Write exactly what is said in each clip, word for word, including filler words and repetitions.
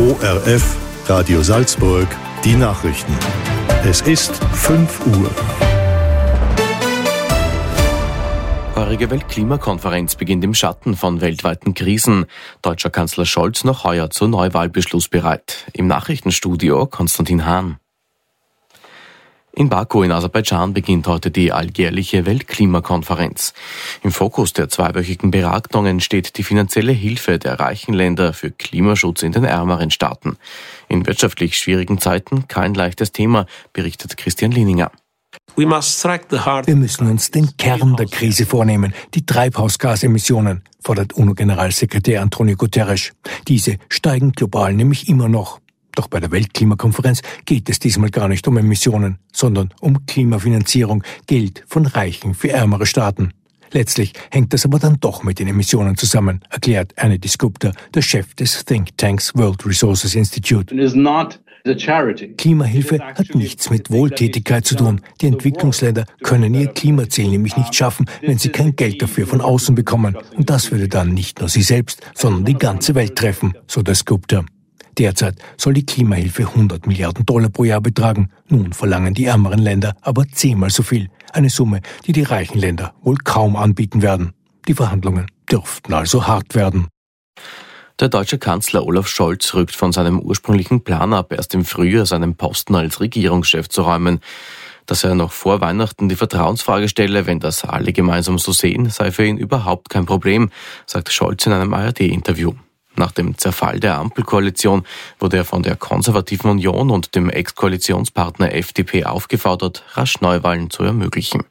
O R F, Radio Salzburg, die Nachrichten. Es ist fünf Uhr. Die Weltklimakonferenz beginnt im Schatten von weltweiten Krisen. Deutscher Kanzler Scholz noch heuer zur Neuwahlbeschluss bereit. Im Nachrichtenstudio Konstantin Hahn. In Baku in Aserbaidschan beginnt heute die alljährliche Weltklimakonferenz. Im Fokus der zweiwöchigen Beratungen steht die finanzielle Hilfe der reichen Länder für Klimaschutz in den ärmeren Staaten. In wirtschaftlich schwierigen Zeiten kein leichtes Thema, berichtet Christian Lininger. Wir müssen uns den Kern der Krise vornehmen, die Treibhausgasemissionen, fordert UNO-Generalsekretär Antonio Guterres. Diese steigen global nämlich immer noch. Doch bei der Weltklimakonferenz geht es diesmal gar nicht um Emissionen, sondern um Klimafinanzierung, Geld von Reichen für ärmere Staaten. Letztlich hängt das aber dann doch mit den Emissionen zusammen, erklärt Anidis Gupta, der Chef des Thinktanks World Resources Institute. Klimahilfe hat nichts mit Wohltätigkeit zu tun. Die Entwicklungsländer können ihr Klimaziel nämlich nicht schaffen, wenn sie kein Geld dafür von außen bekommen. Und das würde dann nicht nur sie selbst, sondern die ganze Welt treffen, so das Gupta. Derzeit soll die Klimahilfe hundert Milliarden Dollar pro Jahr betragen. Nun verlangen die ärmeren Länder aber zehnmal so viel. Eine Summe, die die reichen Länder wohl kaum anbieten werden. Die Verhandlungen dürften also hart werden. Der deutsche Kanzler Olaf Scholz rückt von seinem ursprünglichen Plan ab, erst im Frühjahr seinen Posten als Regierungschef zu räumen. Dass er noch vor Weihnachten die Vertrauensfrage stelle, wenn das alle gemeinsam so sehen, sei für ihn überhaupt kein Problem, sagt Scholz in einem A R D-Interview. Nach dem Zerfall der Ampelkoalition wurde er von der Konservativen Union und dem Ex-Koalitionspartner F D P aufgefordert, rasch Neuwahlen zu ermöglichen.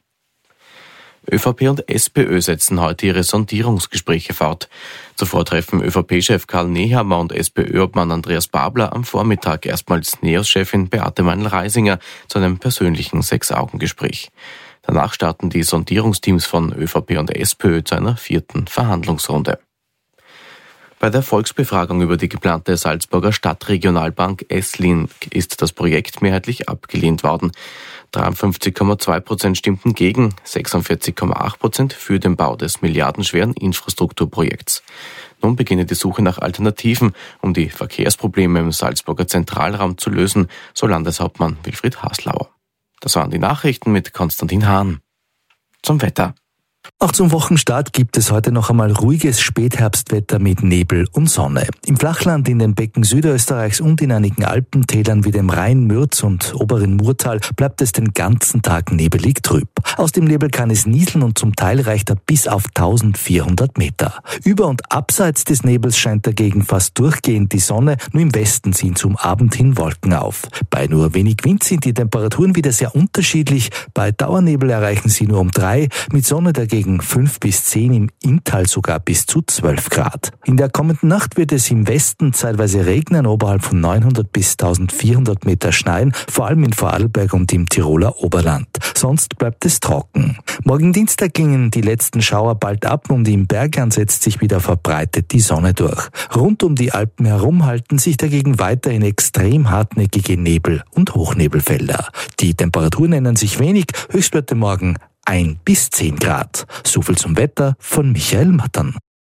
ÖVP und SPÖ setzen heute ihre Sondierungsgespräche fort. Zuvor treffen ÖVP-Chef Karl Nehammer und SPÖ-Obmann Andreas Babler am Vormittag erstmals NEOS-Chefin Beate Meinl-Reisinger zu einem persönlichen Sechs-Augen-Gespräch. Danach starten die Sondierungsteams von ÖVP und SPÖ zu einer vierten Verhandlungsrunde. Bei der Volksbefragung über die geplante Salzburger Stadtregionalbank S-Link ist das Projekt mehrheitlich abgelehnt worden. dreiundfünfzig Komma zwei Prozent stimmten gegen, sechsundvierzig Komma acht Prozent für den Bau des milliardenschweren Infrastrukturprojekts. Nun beginne die Suche nach Alternativen, um die Verkehrsprobleme im Salzburger Zentralraum zu lösen, so Landeshauptmann Wilfried Haslauer. Das waren die Nachrichten mit Konstantin Hahn. Zum Wetter. Auch zum Wochenstart gibt es heute noch einmal ruhiges Spätherbstwetter mit Nebel und Sonne. Im Flachland, in den Becken Südösterreichs und in einigen Alpentälern wie dem Rhein, Mürz und oberen Murtal bleibt es den ganzen Tag nebelig trüb. Aus dem Nebel kann es nieseln und zum Teil reicht er bis auf eintausendvierhundert Meter. Über und abseits des Nebels scheint dagegen fast durchgehend die Sonne, nur im Westen ziehen zum Abend hin Wolken auf. Bei nur wenig Wind sind die Temperaturen wieder sehr unterschiedlich. Bei Dauernebel erreichen sie nur um drei, mit Sonne dagegen gegen fünf bis zehn, im Inntal sogar bis zu zwölf Grad. In der kommenden Nacht wird es im Westen zeitweise regnen, oberhalb von neunhundert bis eintausendvierhundert Meter schneien, vor allem in Vorarlberg und im Tiroler Oberland. Sonst bleibt es trocken. Morgen Dienstag gingen die letzten Schauer bald ab und im Bergland setzt sich wieder verbreitet die Sonne durch. Rund um die Alpen herum halten sich dagegen weiterhin extrem hartnäckige Nebel- und Hochnebelfelder. Die Temperaturen ändern sich wenig, Höchstwerte morgen ein bis zehn Grad. So viel zum Wetter von Michael Mattern.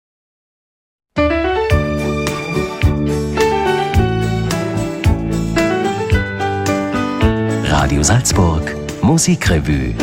Radio Salzburg, Musikrevue.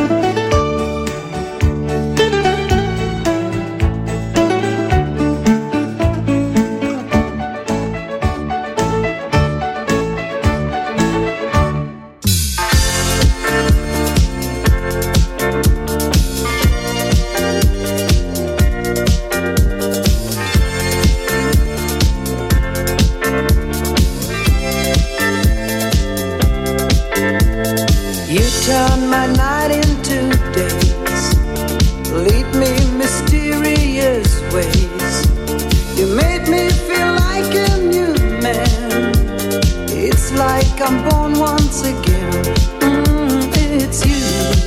Turn my night into days, lead me mysterious ways. You made me feel like a new man. It's like I'm born once again. Mm, it's you.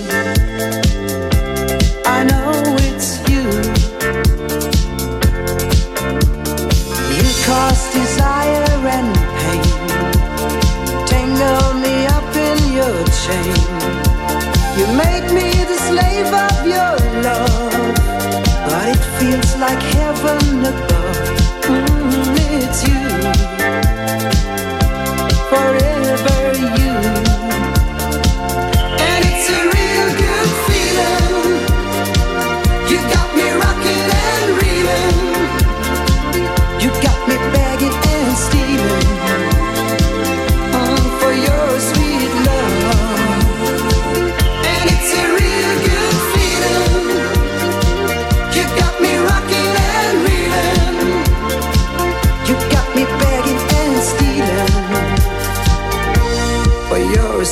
I know it's you. You cause desire and pain, tangle me up in your chain. You make me the slave of your love, but it feels like heaven above. Mm, it's you.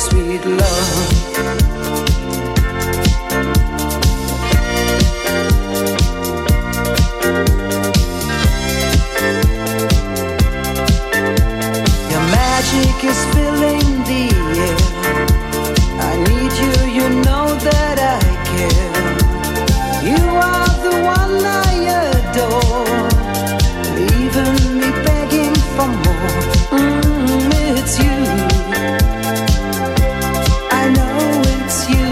sweet love. Your magic is filling the air. I need you, you know that I care. You are the one I adore, leaving me begging for more. Mm, it's you, I know it's you.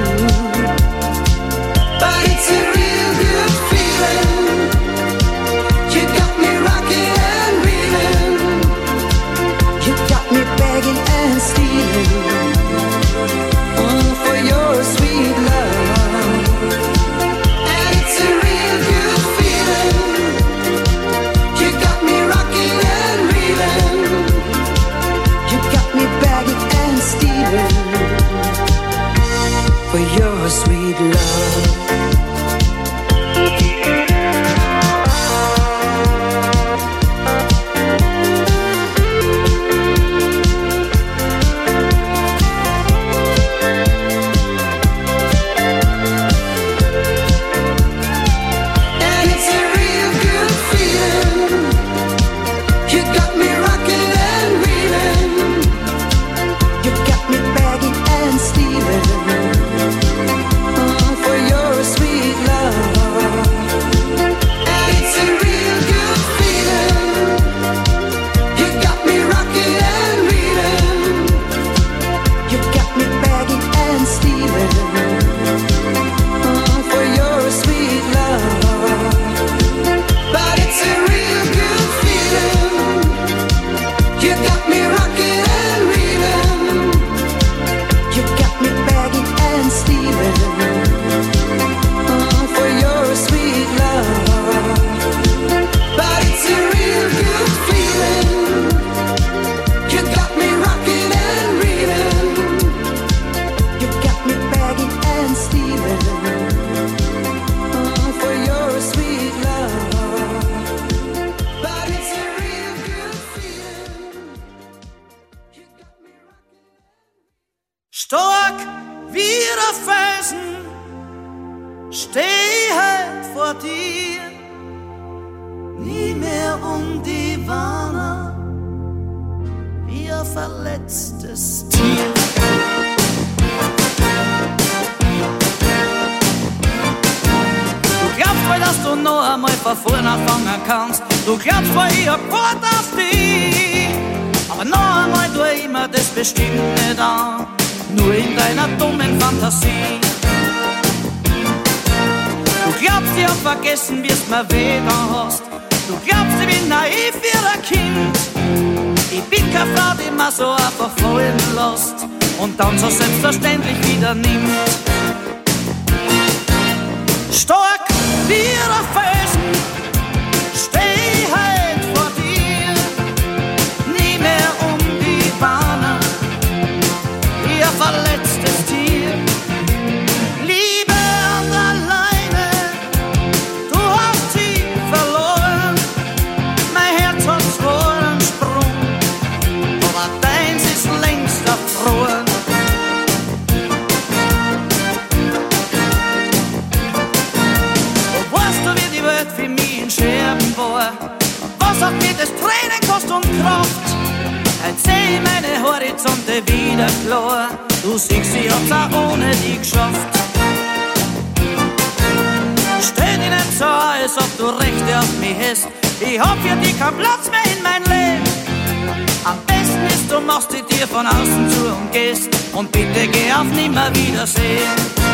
But it's a real good feeling. You got me rocking and reeling. You got me begging and stealing. Mm, for your sweet love. And it's a real good feeling. You got me rocking and reeling. You got me begging and stealing. For your sweet love. And it's a real good feeling. You got me rocking and reeling. You got me begging and stealing. Mm, for your sweet love. And it's a real good feeling. You got me rocking and reeling. You got me begging and stealing. Mm, for your sweet love. But it's a real good feeling. You got me rocking and reeling. You got me begging and stealing. Mm, for your sweet love. But it's a real good feeling. You got me rocking and reeling. You got me begging and stealing. Mm, for your sweet love. But it's a real good feeling. You got me rocking. Stark wie der Felsen steh halt vor dir, nie mehr um die Warner, wie ein verletztes Tier. Du glaubst wohl, dass du noch einmal von vorne anfangen kannst. Du glaubst wohl, ich hab Wort auf dich. Aber noch einmal tu ich mir das bestimmt nicht an. Nur in deiner dummen Fantasie. Du glaubst, ich hab vergessen, wie's mir weh getan hast. Du glaubst, ich bin naiv wie ein Kind. Ich bin keine Frau, die mir so einfach fallen lässt und dann so selbstverständlich wieder nimmt. Stark wie der Felsen steh ich halt vor dir, nie mehr um die Bahnen, wie ein verletztes Tier. Liebe an der Leine, du hast sie verloren. Mein Herz hat zwar einen Sprung, aber deins ist längst erfroren. Weißt du, wie die Welt für mich in Scherben war? Was hat mir das Tränen kostet und Kraft? Jetzt seh ich meine Horizonte wieder klar. Du siehst, ich hab's auch ohne dich geschafft. Stell dich nicht so, als ob du Rechte auf mich hast. Ich hab für dich keinen Platz mehr in mein Leben. Am besten ist, du machst die Tür von außen zu und gehst. Und bitte geh auf Nimmerwiedersehen.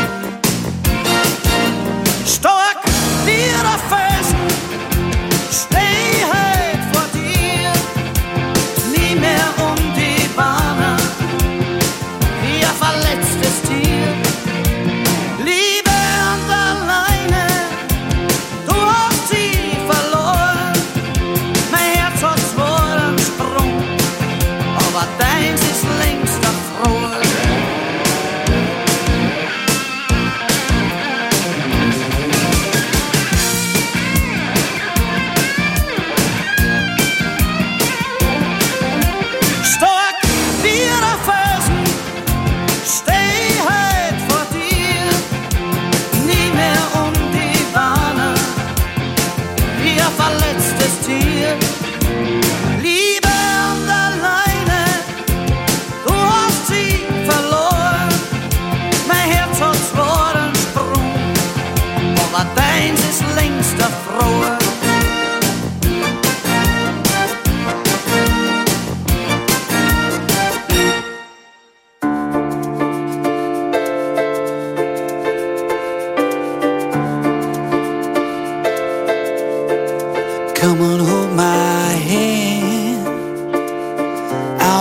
Stark wie der Felsen steh ich halt vor dir, nie mehr um die Bahnen, wie ein verletztes Tier. Liebe an der Leine, du hast sie verloren. Mein Herz hat zwar einen Sprung, aber deins ist längst erfroren.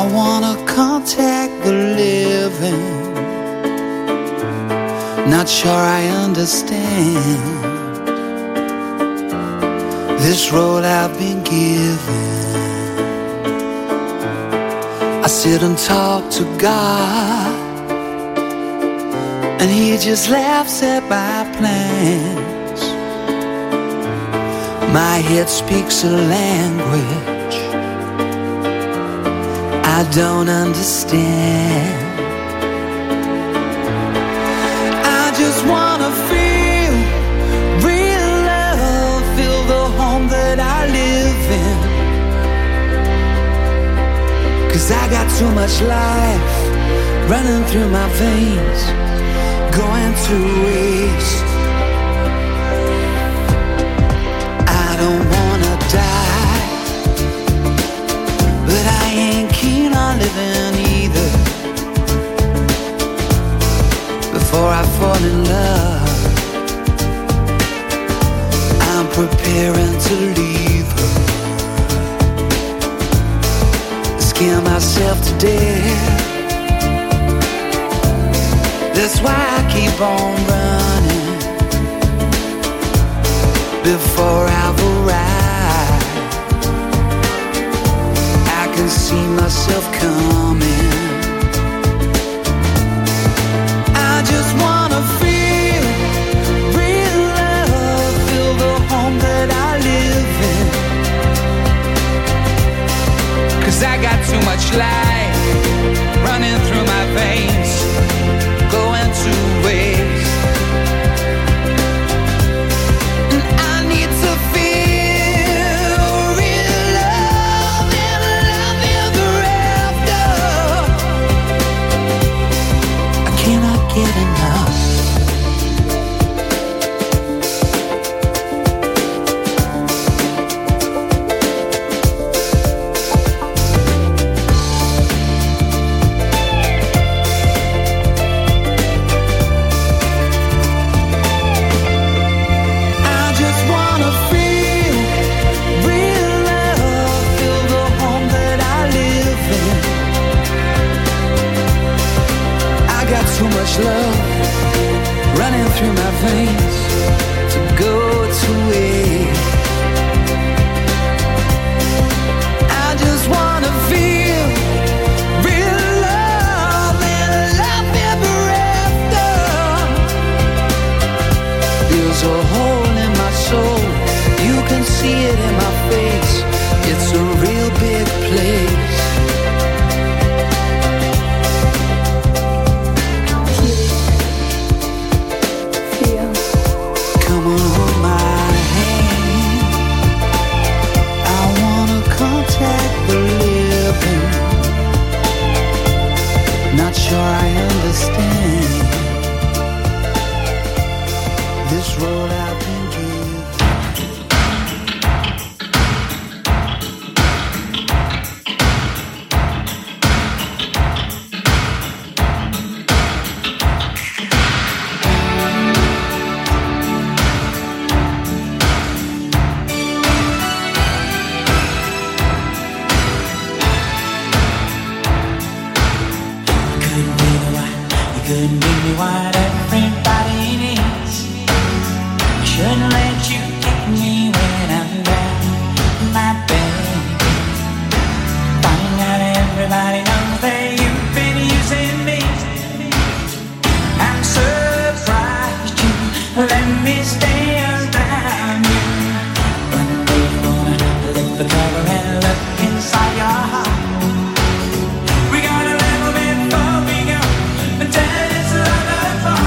I wanna contact the living. Not sure I understand this road I've been given. I sit and talk to God, and He just laughs at my plans. My head speaks a language I don't understand. I just wanna feel real love, feel the home that I live in. 'Cause I got too much life running through my veins, going to waste. I don't wanna die, but I ain't keen on living either. Before I fall in love, I'm preparing to leave her. Scare myself to death. That's why I keep on running before I've arrived. I can see myself coming. I just wanna feel real love, feel the home that I live in. 'Cause I got too much life running through my veins, going to waste. And I need to feel real love and love ever after. I cannot get enough. Too much love running through my veins to go to waste. I just wanna feel real love and love ever after. There's a hole in my soul, you can see it in my face. It's a real big place. Not sure I understand this road I've been given. Couldn't give me what everybody needs. I shouldn't let you kick me when I'm down, my baby. Finding out everybody knows that you've been using me. I'm surprised you let me stay around you. One day you're gonna lift the cover and look inside your heart. We got a little bit before we go, but then it's another part.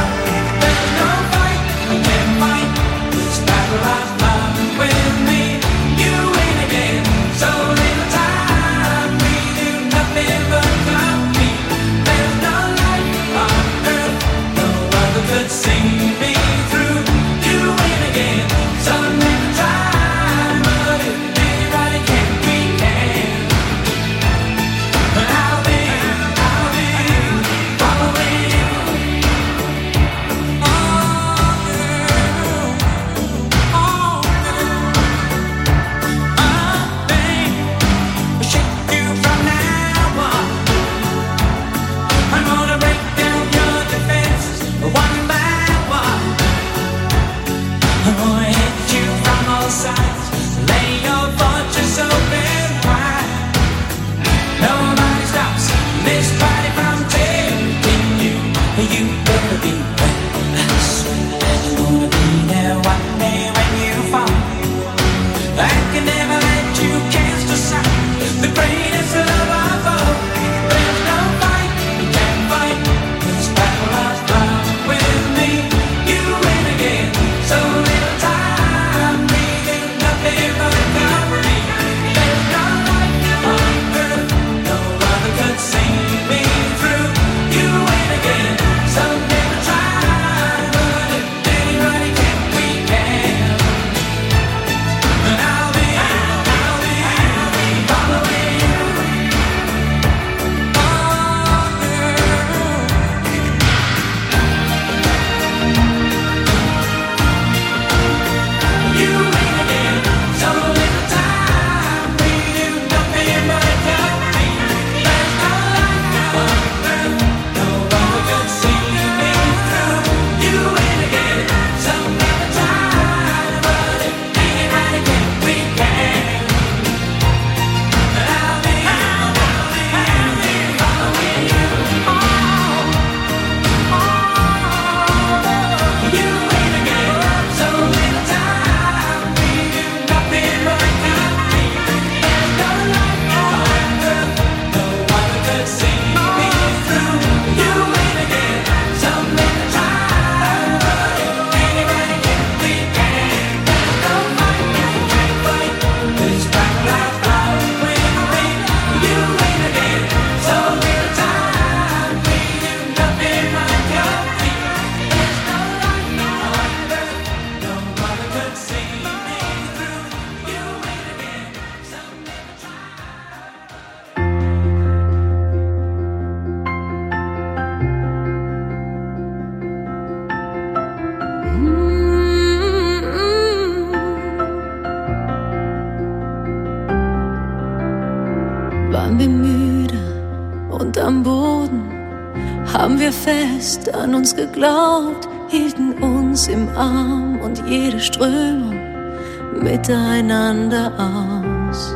und am Boden haben wir fest an uns geglaubt, hielten uns im Arm und jede Strömung miteinander aus,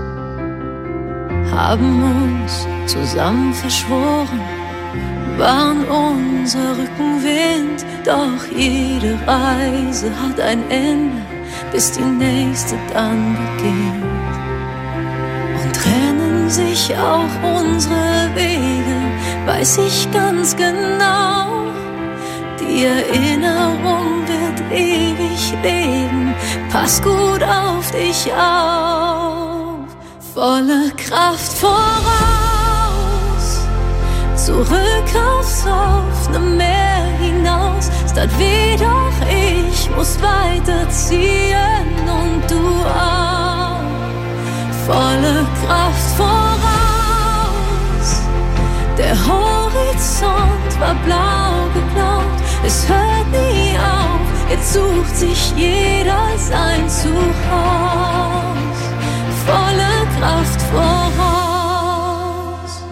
haben uns zusammen verschworen, waren unser Rückenwind, doch jede Reise hat ein Ende, bis die nächste dann beginnt. Und trennen sich auch unsere Wege, weiß ich ganz genau, die Erinnerung wird ewig leben, pass gut auf dich auf, volle Kraft voraus, zurück aufs offene Meer hinaus, statt wie doch ich muss weiterziehen und du auch, volle Kraft voraus, der Horizont war blau geklaut, es hört nie auf, jetzt sucht sich jeder sein Zuhause, volle Kraft voraus.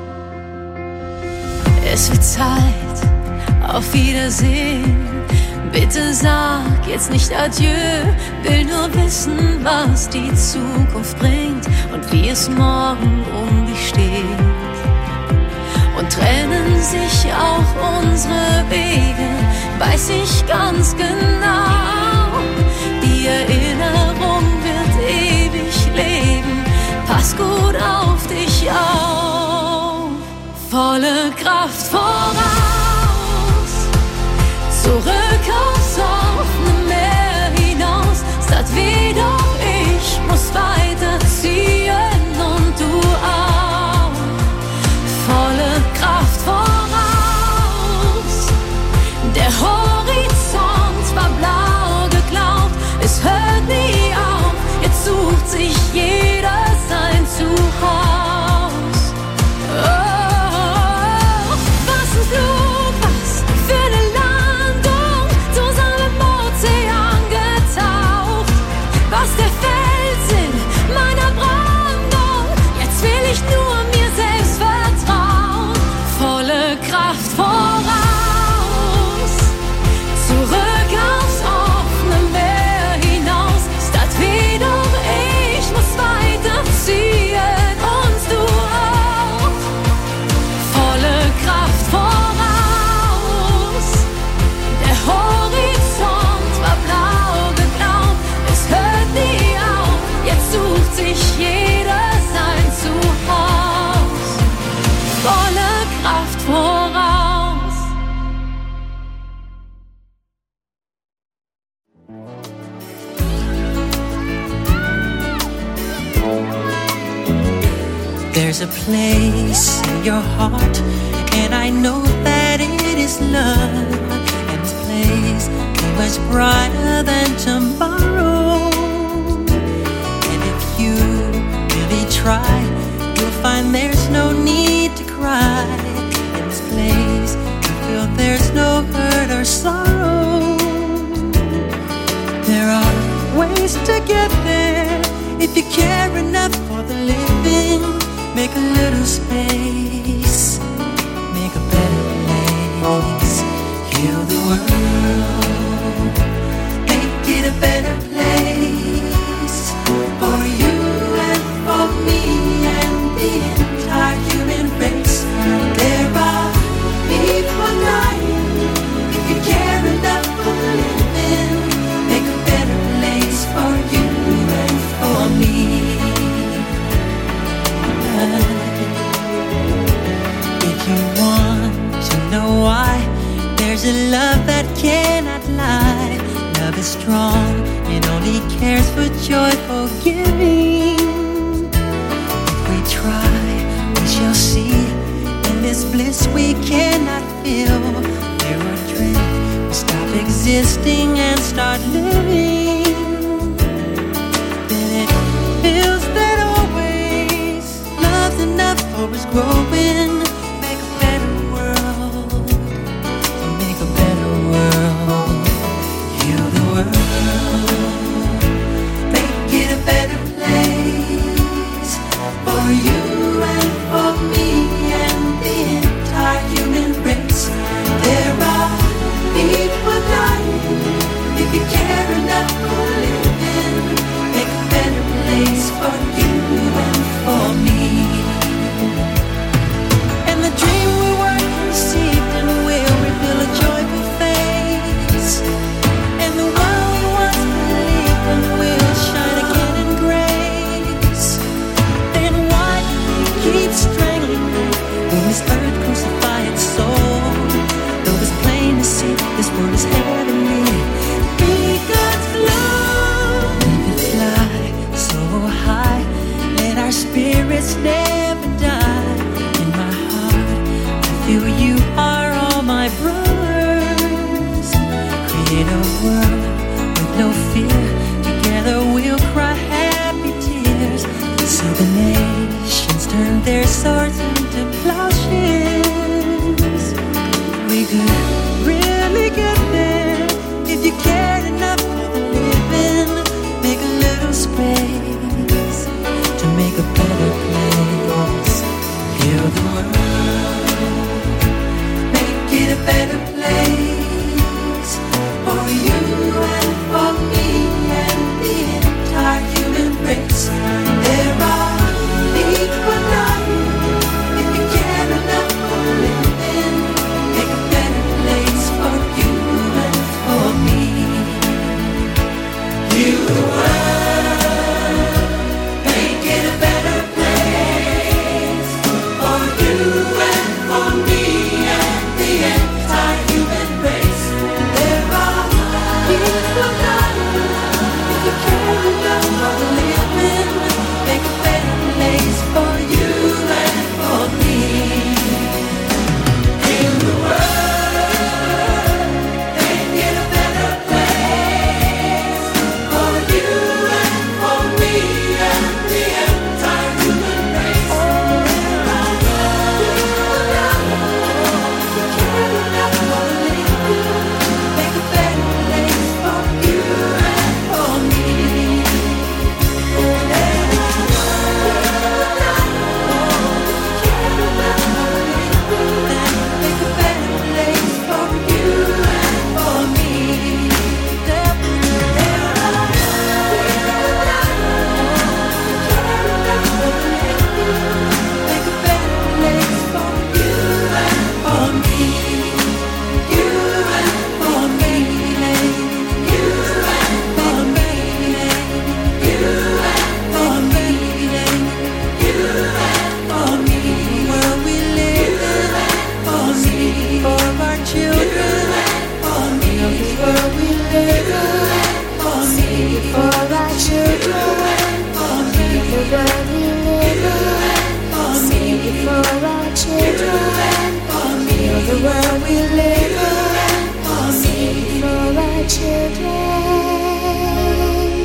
Es wird Zeit, auf Wiedersehen, bitte sag jetzt nicht Adieu, will nur wissen, was die Zukunft bringt und wie es morgen um dich steht. Und trennen sich auch unsere Wege, weiß ich ganz genau, die Erinnerung wird ewig leben, pass gut auf dich auf, volle Kraft voraus, zurück aufs offene Meer hinaus, statt wie doch ich muss weiterziehen und du auch, volle Kraft voraus, der Horizont war blau geklaut, es hört nie auf, jetzt sucht sich jeder sein Zuhause. Oh, was ein Flug, was für eine Landung, zusammen im Ozean getaucht, was der Felsen meiner Brandung, jetzt will ich nur mir selbst vertrauen, volle Kraft voraus, zurück aufs offene Meer hinaus, statt wie doch ich muss weiterziehen und du auch, volle Kraft voraus, der Horizont war blau geklaut, es hört nie auf, jetzt sucht sich jeder sein Zuhause, volle Kraft voraus. There's a place in your heart, and I know that it is love. And this place is much brighter than tomorrow. And if you really try, you'll find there's no need to cry. In this place, you feel there's no hurt or sorrow. There are ways to get there if you care enough for the living. Make a little space, make a better place. Heal the world, make it a better place for you and for me and the entire human race. There are people dying. If you care enough for the living, make a better place for you and for me. If you want to know why, there's a love that cannot lie. Love is strong, it only cares for joyful giving. If we try, we shall see. In this bliss we cannot feel. There are dreams, we stop existing and start living. Then it feels that always love's enough for us growing. Make a better world, make a better world. Heal the world, make it a better place for you and for me and the this earth crucify its soul. Though it's plain to see, this world is heavenly. We could fly, we could fly so high. Let our spirits never die. In my heart, I feel you are all my brothers. Create a world with no fear. Together we'll cry happy tears. So the nations turn their swords into plowshares. We could really get there if you cared enough for the living. Make a little space to make a better place. Heal the world, make it a better place for you and for me and the entire human race. There are equal numbers if you care enough for living. Make a better place for you and for me. Heal the world, make it a better place for you and for me and the entire human race. There are equal numbers if you care enough for the living. Make a better place for you and for me. Heal the world, make it a better place for you and for me and the entire human race. There are equal numbers if you care enough for the living. Make a better place for you and for me. The world we live in, for me, for our children.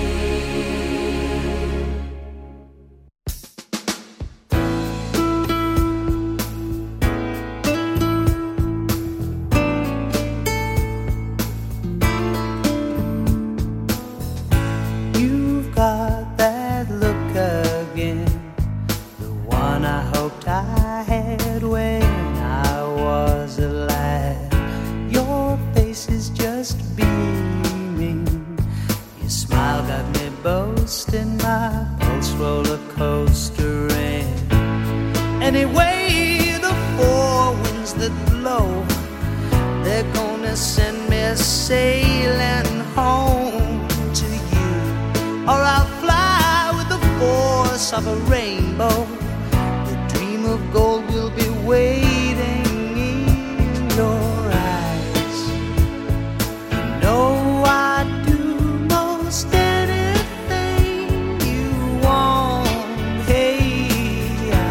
You've got that look again, the one I hoped I had when I was a lad. Your face is just beaming. Your smile got me boasting, my pulse roller coastering. Anyway, the four winds that blow, they're gonna send me sailing home to you. Or I'll fly with the force of a rainbow. The dream of gold will be waiting in your eyes. You know I'd do most anything you want. Hey, I,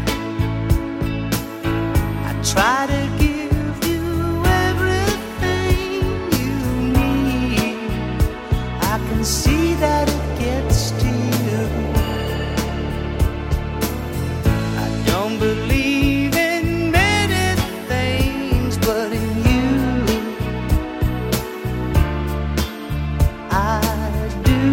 I try to give you everything you need. I can see that it gets to you. I don't believe in many things, but in you I do.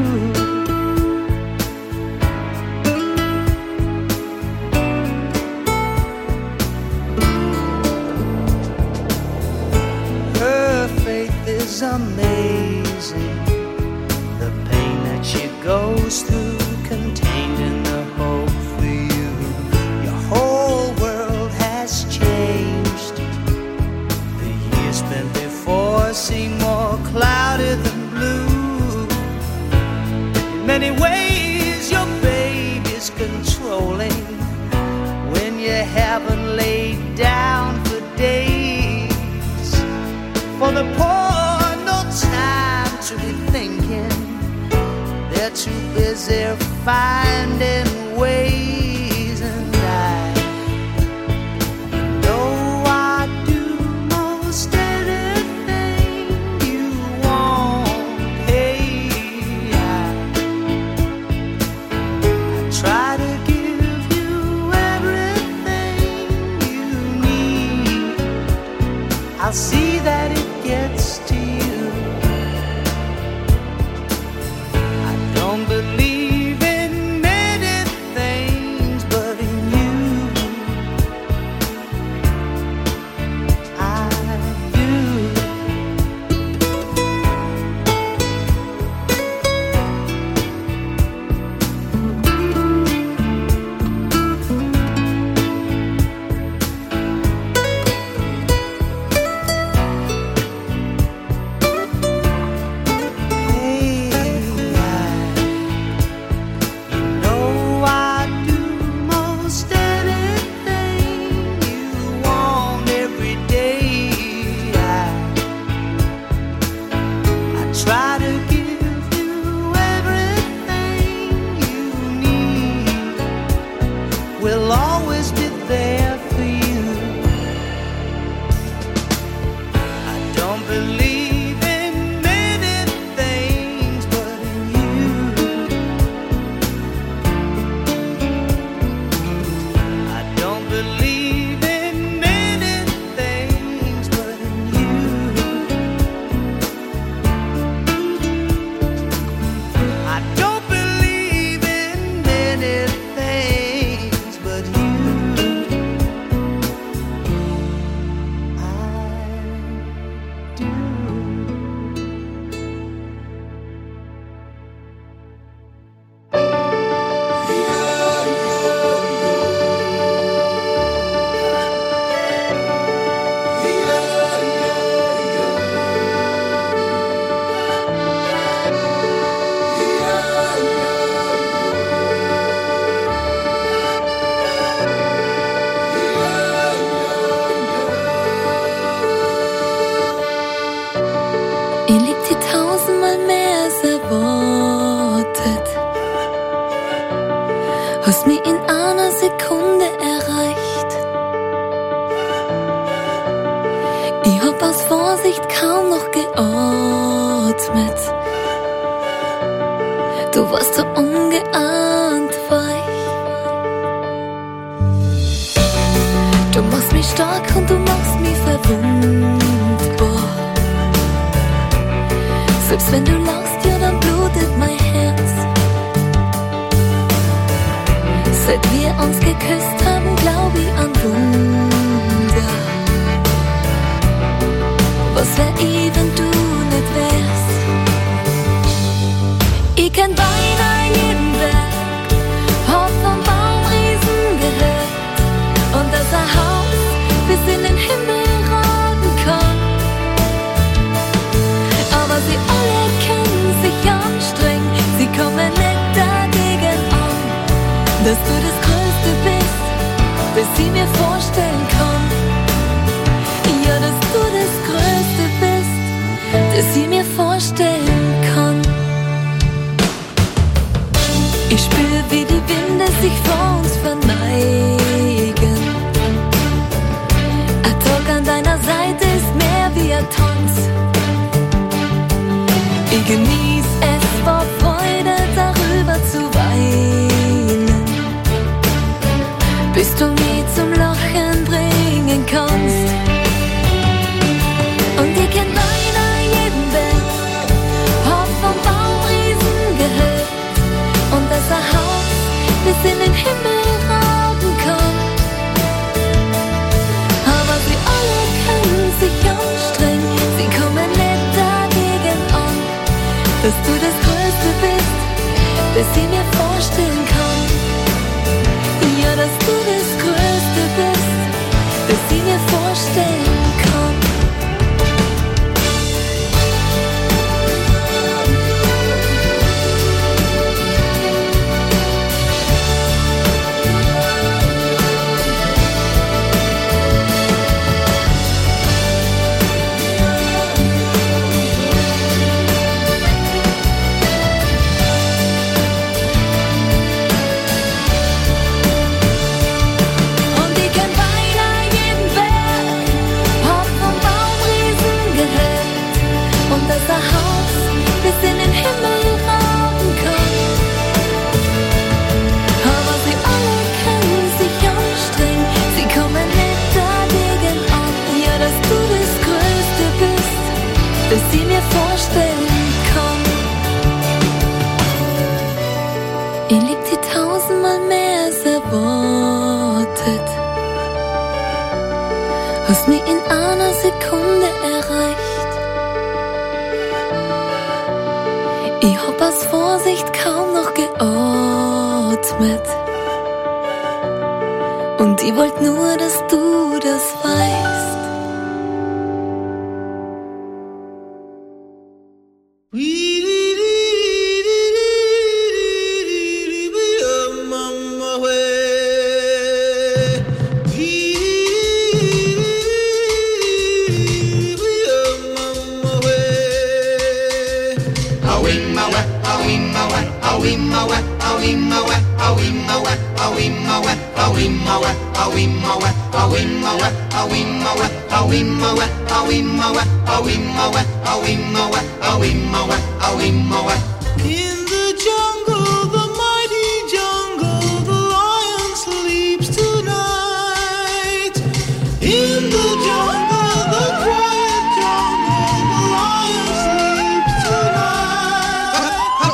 Her faith is amazing. The pain that she goes through, contained in the hope for you. Your whole world has changed. The years spent before seem more cloudy than blue. In many ways, your baby's controlling. When you have haven't laid down for days. For the poor, no time to be thinking. They're too busy finding ways, and I know I do most anything you want. Hey, I, I try to give you everything you need. I'll see that it gets to you. I don't believe in many things, but in you I do. Hey, I know I do most anything you want every day. I, I try to give you everything you need. We'll always be there for you. I don't believe in many things, but in you. I don't believe in many things, but in you. I don't believe in many things, but you. I do. Ihr liebt sie tausendmal mehr als erwartet. Hast mich in einer Sekunde erreicht. Ich hab aus Vorsicht kaum noch geatmet. Du warst so ungeahnt weich. Du machst mich stark und du machst mich verwundbar. Selbst wenn du lachst, ja, dann blutet mein Herz. Seit wir uns geküsst haben, glaub ich an Wunder. Was wär ich, wenn du nicht wärst? Ich kenn beinahe jeden Berg, hab vom Baumriesen gehört. Und dass ein Haus bis in den Himmel ragen kann. Aber sie alle können sich anstrengen, sie kommen nicht dagegen an, dass du das Größte bist, das ich mir vorstellen kann. Ja, dass du das Größte bist, das ich mir vorstellen kann. Ich spür, wie die Winde sich vor uns verneigen. Ein Tag an deiner Seite ist mehr wie ein Tanz. Ich genieß es vor Freude, darüber zu weinen, bis du mich zum Lachen bringen kannst. Und ich kenn beinahe jeden Berg, hab vom Baumriesen gehört. Und dass ein Haus bis in den Himmel ragen kann. Aber sie alle können sich anstrengen, sie kommen nicht dagegen an, dass du das Größte bist, das ich mir vorstellen kann. Ja, dass du das Größte bist, das ich mir vorstellen kann. hast mich in einer Sekunde erreicht. Ich hab aus Vorsicht kaum noch geatmet. Und ich wollt nur, dass du das weißt. In the jungle, the mighty jungle, the lion sleeps tonight. In the jungle, the quiet jungle, the lion sleeps tonight.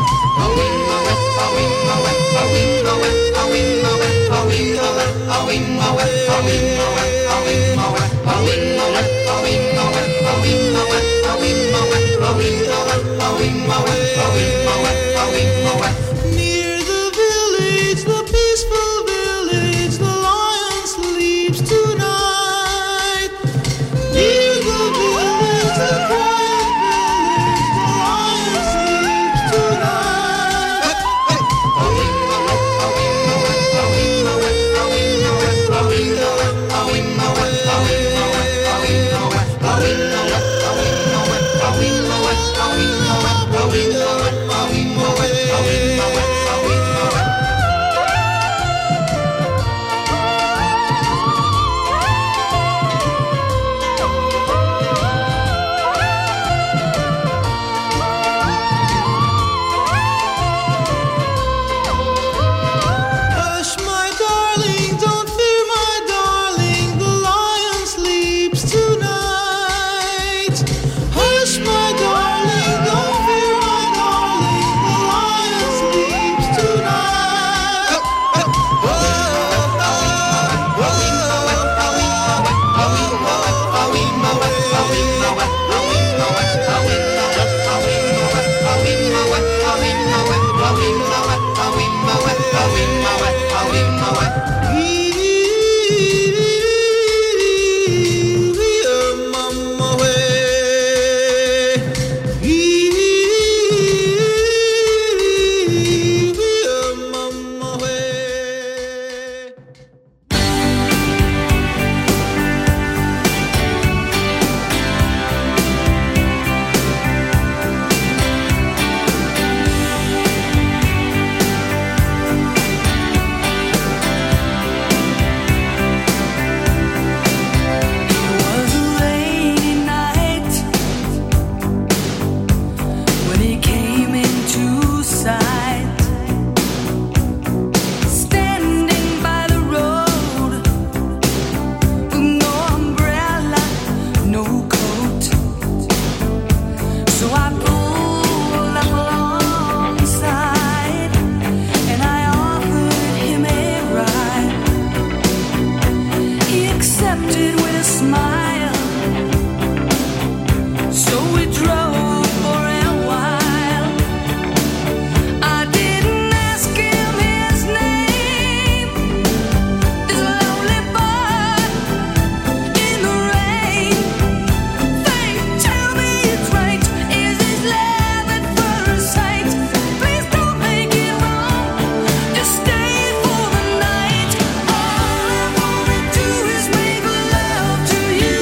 Near the village, the peaceful village, the lion sleeps tonight. Near the village, the quiet village, the lion sleeps tonight. Hush, my darling, don't fear, my darling, the lion sleeps tonight. Hush, my darling, don't fear, my darling, the lion sleeps tonight. To you.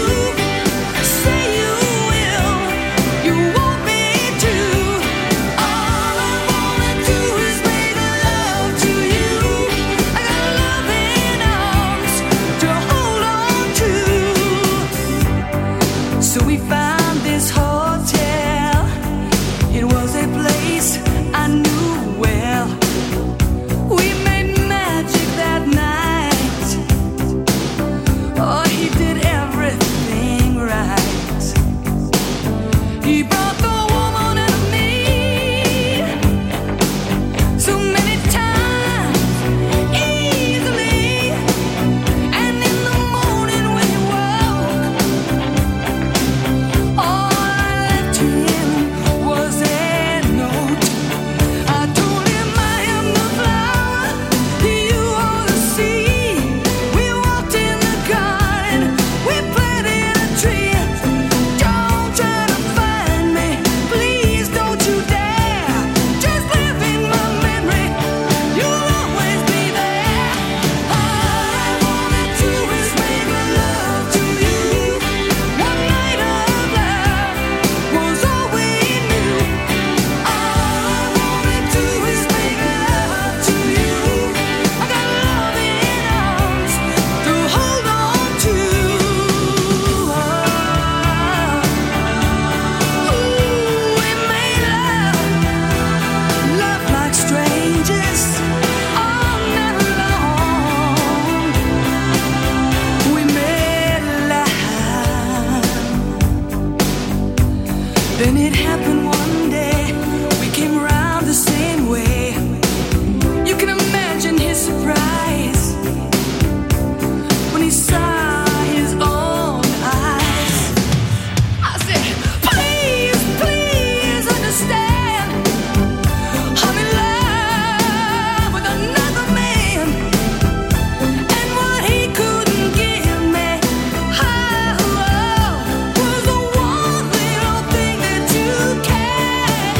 it happened one day. We came around the same way. You can imagine his surprise when he saw his own eyes. I said, please, please understand, I'm in love with another man, and what he couldn't give me, oh, oh, was the one little thing that you can.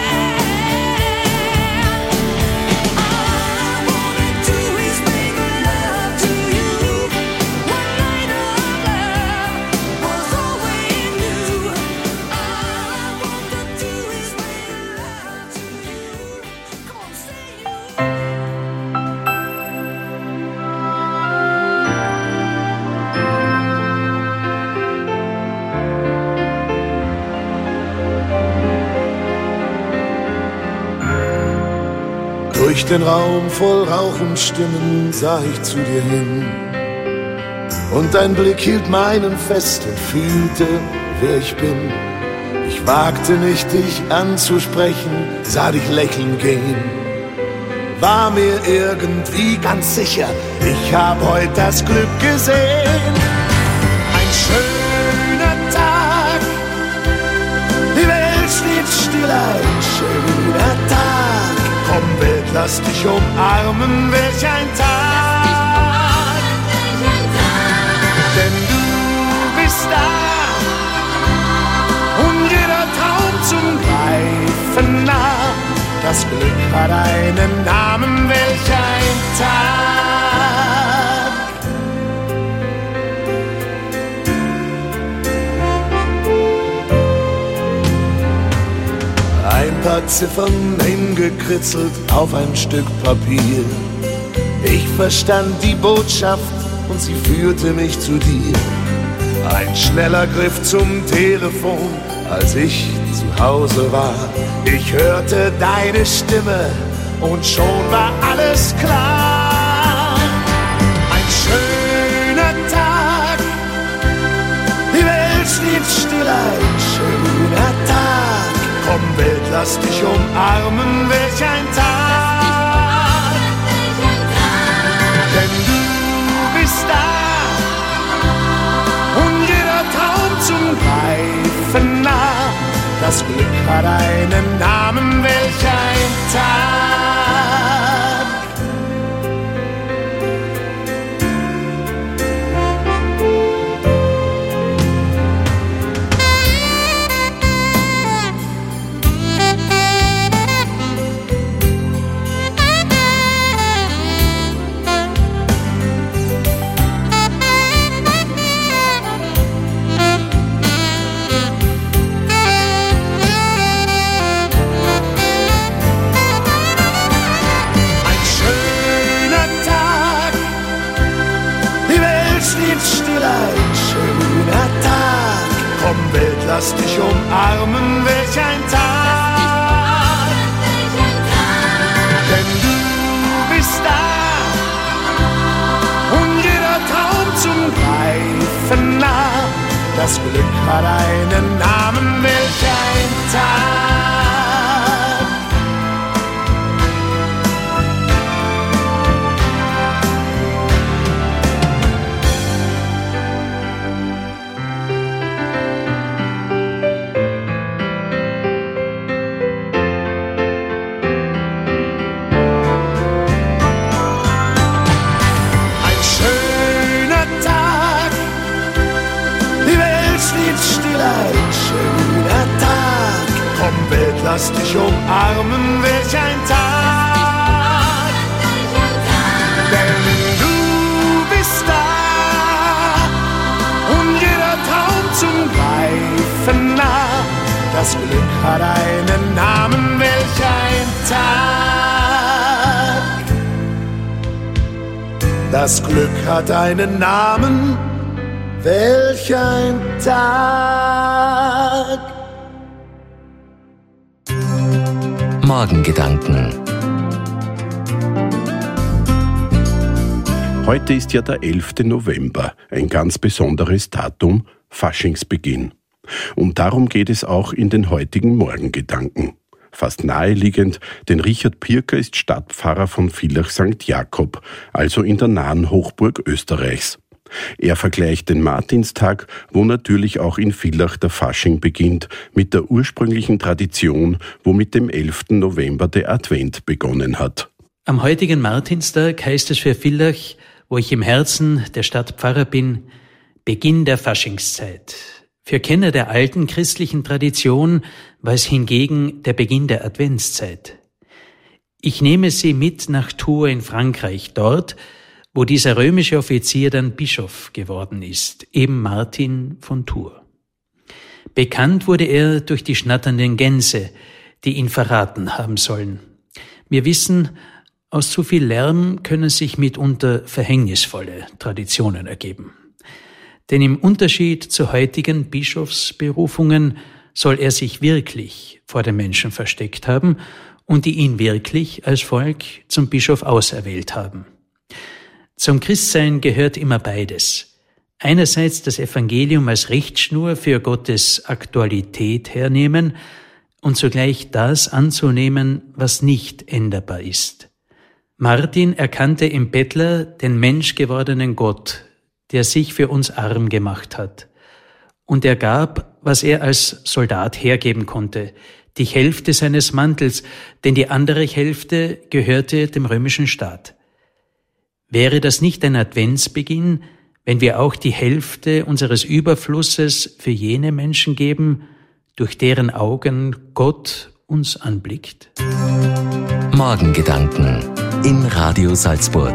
All I wanna do is make love to you. One night of love was all we knew. All I wanna do is make love to you. Come on, say you. Durch den Raum voll Rauch und Stimmen sah ich zu dir hin. Und dein Blick hielt meinen fest und fühlte, wer ich bin. Ich wagte nicht, dich anzusprechen, sah dich lächeln gehen. War mir irgendwie ganz sicher, ich hab heute das Glück gesehen. Ein schöner Tag, die Welt steht still, ein schöner Tag. Komm Welt, lass dich umarmen, welch ein Tag. Denn du bist da und jeder Traum zum Greifen nah. Das Glück hat einen Namen, welch ein Tag. Ein paar Ziffern hingekritzelt auf ein Stück Papier. Ich verstand die Botschaft und sie führte mich zu dir. Ein schneller Griff zum Telefon, als ich zu Hause war. Ich hörte deine Stimme und schon war alles klar. Ein schöner Tag, die Welt steht still, ein schöner Tag. Komm Welt, lass dich umarmen, welch ein Tag. Denn du bist da und jeder Traum zum Greifen nah. Das Glück hat einen Namen, welch ein Tag. Lass dich umarmen, welch ein Tag. Denn du bist da und jeder Traum zum Greifen nah. Das Glück hat einen Namen, welch ein Tag. Lass dich umarmen, welch ein Tag. Denn du bist da und jeder Traum zum Greifen nah. Das Glück hat einen Namen, welch ein Tag. Das Glück hat einen Namen, welch ein Tag. Morgengedanken. Heute ist ja der elfte November, ein ganz besonderes Datum, Faschingsbeginn. Und darum geht es auch in den heutigen Morgengedanken. Fast naheliegend, denn Richard Pirker ist Stadtpfarrer von Villach Sankt Jakob, also in der nahen Hochburg Österreichs. Er vergleicht den Martinstag, wo natürlich auch in Villach der Fasching beginnt, mit der ursprünglichen Tradition, wo mit dem elften November der Advent begonnen hat. Am heutigen Martinstag heißt es für Villach, wo ich im Herzen der Stadt Pfarrer bin, Beginn der Faschingszeit. Für Kenner der alten christlichen Tradition war es hingegen der Beginn der Adventszeit. Ich nehme Sie mit nach Tours in Frankreich, dort, wo dieser römische Offizier dann Bischof geworden ist, eben Martin von Tours. Bekannt wurde er durch die schnatternden Gänse, die ihn verraten haben sollen. Wir wissen, aus zu viel Lärm können sich mitunter verhängnisvolle Traditionen ergeben. Denn im Unterschied zu heutigen Bischofsberufungen soll er sich wirklich vor den Menschen versteckt haben und die ihn wirklich als Volk zum Bischof auserwählt haben. Zum Christsein gehört immer beides. Einerseits das Evangelium als Richtschnur für Gottes Aktualität hernehmen und zugleich das anzunehmen, was nicht änderbar ist. Martin erkannte im Bettler den menschgewordenen Gott, der sich für uns arm gemacht hat. Und er gab, was er als Soldat hergeben konnte, die Hälfte seines Mantels, denn die andere Hälfte gehörte dem römischen Staat. Wäre das nicht ein Adventsbeginn, wenn wir auch die Hälfte unseres Überflusses für jene Menschen geben, durch deren Augen Gott uns anblickt? Morgengedanken in Radio Salzburg.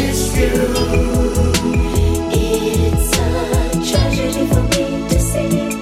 It's a tragedy for me to see.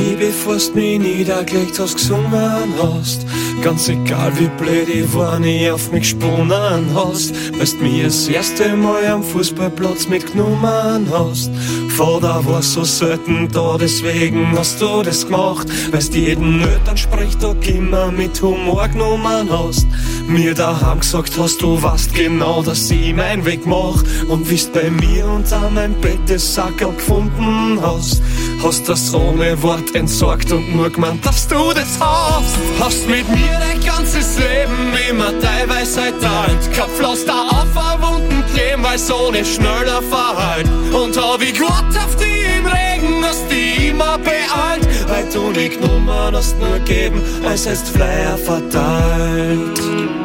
ich, bevor du mich niedergelegt hast, gesungen hast. Ganz egal wie blöd ich war, nie auf mich gesponnen hast. Weil's mir das erste Mal am Fußballplatz mitgenommen hast. Vater war so selten da, deswegen hast du das gemacht. Weil's jeden Elternsprechtag immer mit Humor genommen hast. Mir daheim gesagt hast, du weißt genau, dass ich meinen Weg mach. Und wie's bei mir unter meinem Bett das Sackerl gefunden hast. Hast das ohne Wort entsorgt und nur gemeint, dass du das hast. Hast mit mir dein ganzes Leben immer teilweise alt. Kein Pflaster auf eine Wunden kleben, weil's ohne schneller verhalt. Und hab ich gewartet auf die im Regen, hast die immer beeilt. Weil du nicht genommen hast, nur geben, als heißt Flyer verteilt.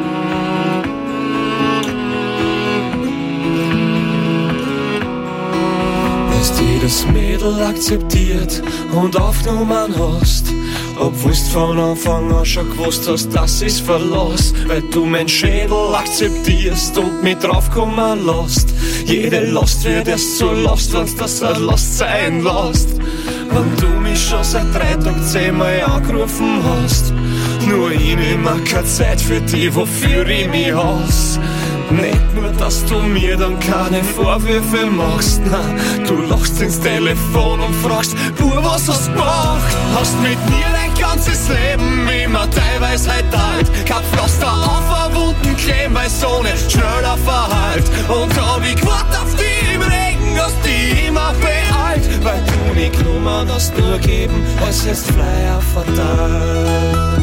Das Mädel akzeptiert und aufgenommen hast, obwohl's von Anfang an schon gewusst hast, dass ich's verlass, weil du mein Schädel akzeptierst und mich draufkommen lässt. Jede Last wird erst zur Last, wenn's das eine Last sein lässt. Wenn du mich schon seit drei Tagen zehnmal angerufen hast, nur ich nehm mir keine Zeit für die, wofür ich mich hasse. Nicht nur, dass du mir dann keine Vorwürfe machst, nein, du lachst ins Telefon und fragst, Bub, was hast du gemacht? Hast mit mir dein ganzes Leben immer teilweise alt. Kein Pflaster auf eine Wunden kleben, weil's ohne schneller verhalt. Und hab ich gewartet auf die im Regen, hast die immer beeilt. Weil du nicht genommen hast, nur geben, als jetzt Flyer verteilt.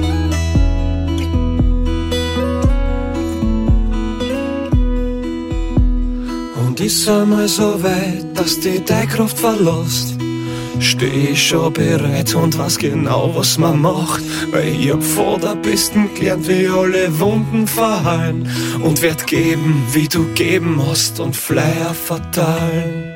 Und ist einmal so weit, dass die deine Kraft verlässt. Steh ich schon bereit und weiß genau, was man macht. Weil ich hab vor der Besten gelernt, wie alle Wunden verheilen. Und werd geben, wie du geben hast und Flyer verteilen.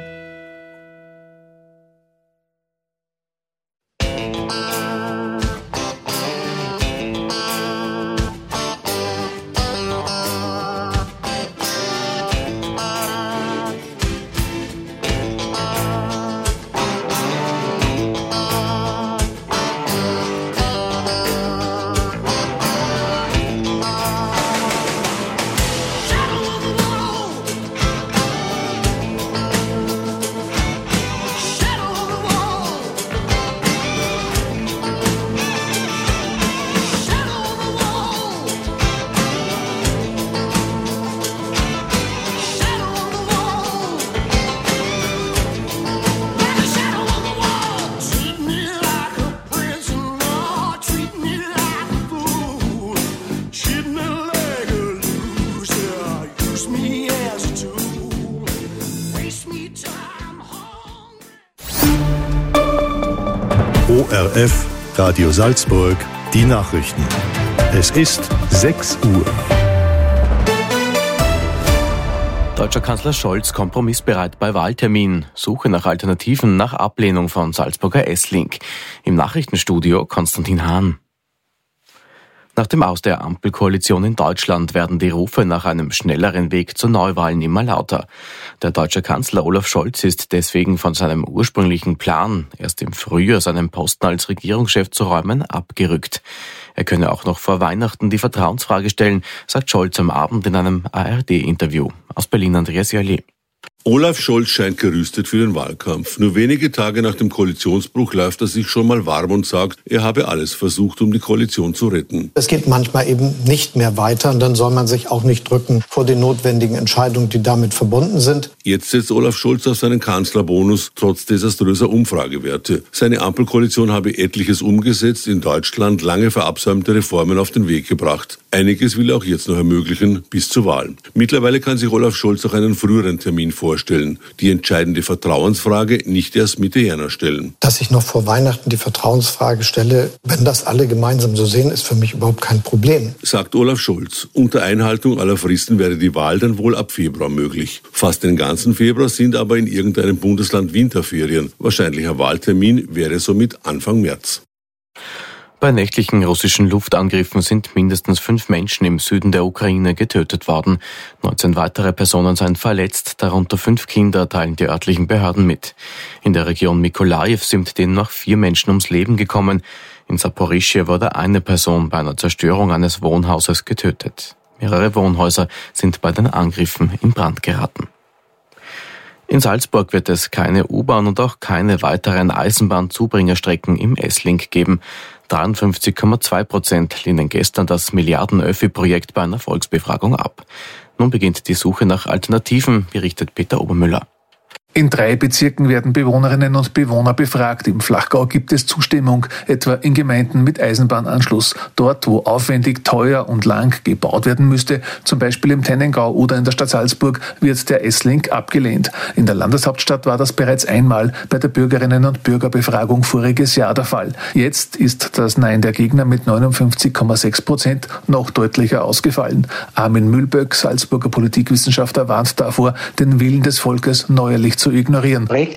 O R F, Radio Salzburg, die Nachrichten. Es ist sechs Uhr. Deutscher Kanzler Scholz kompromissbereit bei Wahltermin. Suche nach Alternativen nach Ablehnung von Salzburger S-Link. Im Nachrichtenstudio Konstantin Hahn. Nach dem Aus der Ampelkoalition in Deutschland werden die Rufe nach einem schnelleren Weg zu Neuwahlen immer lauter. Der deutsche Kanzler Olaf Scholz ist deswegen von seinem ursprünglichen Plan, erst im Frühjahr seinen Posten als Regierungschef zu räumen, abgerückt. Er könne auch noch vor Weihnachten die Vertrauensfrage stellen, sagt Scholz am Abend in einem A R D-Interview. Aus Berlin Andreas Jalli. Olaf Scholz scheint gerüstet für den Wahlkampf. Nur wenige Tage nach dem Koalitionsbruch läuft er sich schon mal warm und sagt, er habe alles versucht, um die Koalition zu retten. Es geht manchmal eben nicht mehr weiter und dann soll man sich auch nicht drücken vor den notwendigen Entscheidungen, die damit verbunden sind. Jetzt setzt Olaf Scholz auf seinen Kanzlerbonus, trotz desaströser Umfragewerte. Seine Ampelkoalition habe etliches umgesetzt, in Deutschland lange verabsäumte Reformen auf den Weg gebracht. Einiges will er auch jetzt noch ermöglichen, bis zur Wahl. Mittlerweile kann sich Olaf Scholz auch einen früheren Termin vorstellen. Die entscheidende Vertrauensfrage nicht erst Mitte Jänner stellen. Dass ich noch vor Weihnachten die Vertrauensfrage stelle, wenn das alle gemeinsam so sehen, ist für mich überhaupt kein Problem. Sagt Olaf Scholz. Unter Einhaltung aller Fristen wäre die Wahl dann wohl ab Februar möglich. Fast den ganzen Februar sind aber in irgendeinem Bundesland Winterferien. Wahrscheinlicher Wahltermin wäre somit Anfang März. Bei nächtlichen russischen Luftangriffen sind mindestens fünf Menschen im Süden der Ukraine getötet worden. neunzehn weitere Personen seien verletzt, darunter fünf Kinder, teilen die örtlichen Behörden mit. In der Region Mykolajiw sind demnach vier Menschen ums Leben gekommen. In Saporischschja wurde eine Person bei einer Zerstörung eines Wohnhauses getötet. Mehrere Wohnhäuser sind bei den Angriffen in Brand geraten. In Salzburg wird es keine U-Bahn und auch keine weiteren Eisenbahnzubringerstrecken im S-Link geben. dreiundfünfzig Komma zwei Prozent lehnen gestern das Milliarden-Öffi-Projekt bei einer Volksbefragung ab. Nun beginnt die Suche nach Alternativen, berichtet Peter Obermüller. In drei Bezirken werden Bewohnerinnen und Bewohner befragt. Im Flachgau gibt es Zustimmung, etwa in Gemeinden mit Eisenbahnanschluss. Dort, wo aufwendig, teuer und lang gebaut werden müsste, zum Beispiel im Tennengau oder in der Stadt Salzburg, wird der S-Link abgelehnt. In der Landeshauptstadt war das bereits einmal bei der Bürgerinnen- und Bürgerbefragung voriges Jahr der Fall. Jetzt ist das Nein der Gegner mit neunundfünfzig Komma sechs Prozent noch deutlicher ausgefallen. Armin Mühlböck, Salzburger Politikwissenschaftler, warnt davor, den Willen des Volkes neuerlich zu ignorieren. Recht